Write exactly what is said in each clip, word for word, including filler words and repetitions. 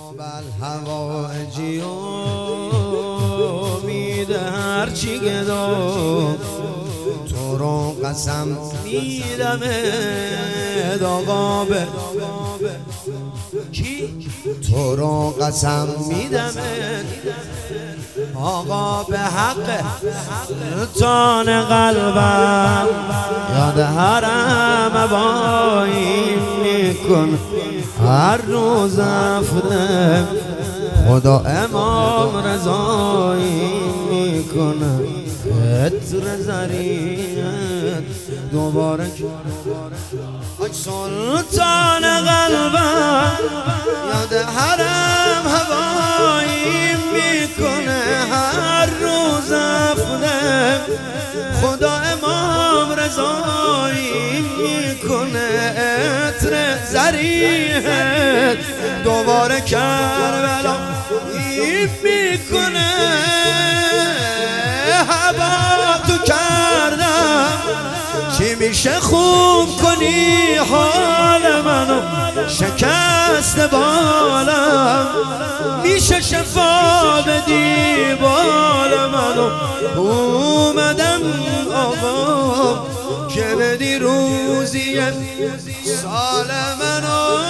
الهوایجی امید هرچی گدا تو رو قسم میدم آقا به تو رو قسم میدم آقا به حق سلطان قلبم یاد حرم ابایی میکن هر روز افته خدا امام رضایی میکنه عطر زریعت دوباره سلطان قلبم یاد حرم هوایی میکنه هر روز افته خدا امام رضایی میکنه عطر زریعت دوباره کربلا میکنه هوا تو کردم چی میشه خوب کنی حال منو شکست بالم میشه شفا بدی بال منو اومدم آقا که بدی روزی سال منو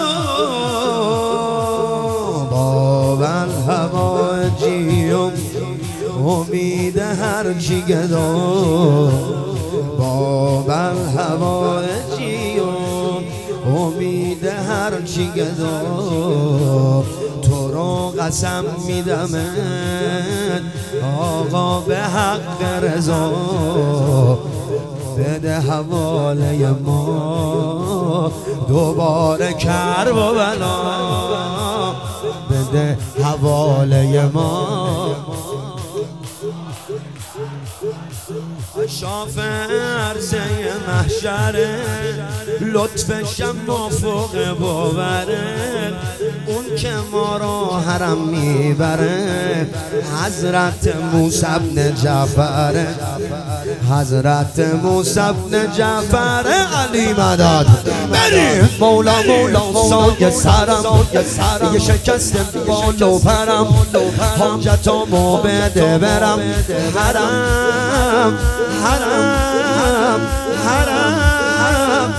باب الهوایجی امید هرچی گدا باب الهوایجی امید هرچی گدا تو رو قسم میدم آقا به حق رضا بده حواله ما دوباره کرب و بلا بده حواله ما شاف عرصه محشره لطفشم مافوق باوره اون که ما را حرم میبره حضرت موسی بن جعفر حضرت موسی بن جعفر علی مدد بریم مولا مولا سایه سرم یه شکست بال و پرم حاجتامو بده برم حرم حرم حرم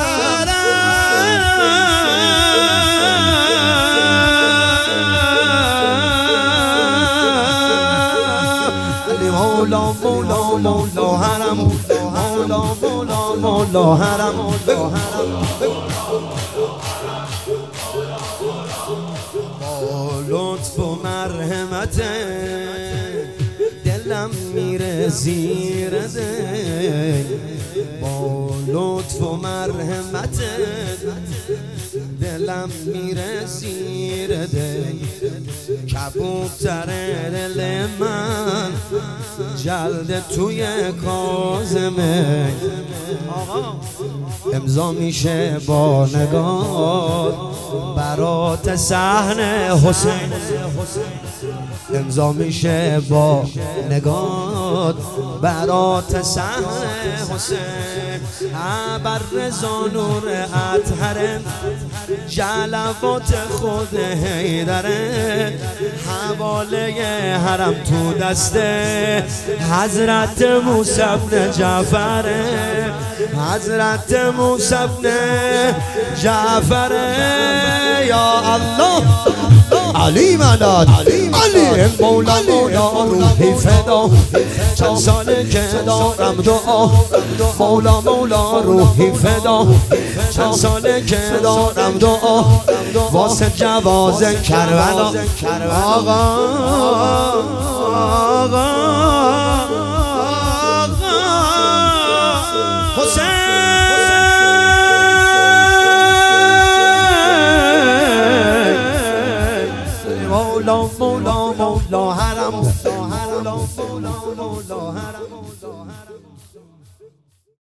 مولا مولا مولا حرم مولا مولا مولا حرم با لطف و مرحمت دلم میره زیر دل با لطف و مرحمت دلم میره زیر دل کبوتر دل من جلد توی کازمه امضا میشه با نگاه برات صحن حسین امضا میشه با نگاه برات صحن حسین ابر رضا نور اطهر جلوات خود حیدره حواله حرم تو دسته حضرت موسی بن جعفر حضرت موسی بن جعفر یا الله علی مدد علی مولا مولا روحی فدا چند ساله که دارم دعا مولا مولا روحی فدا چند ساله که دارم دعا واسه جواز کربلا آقا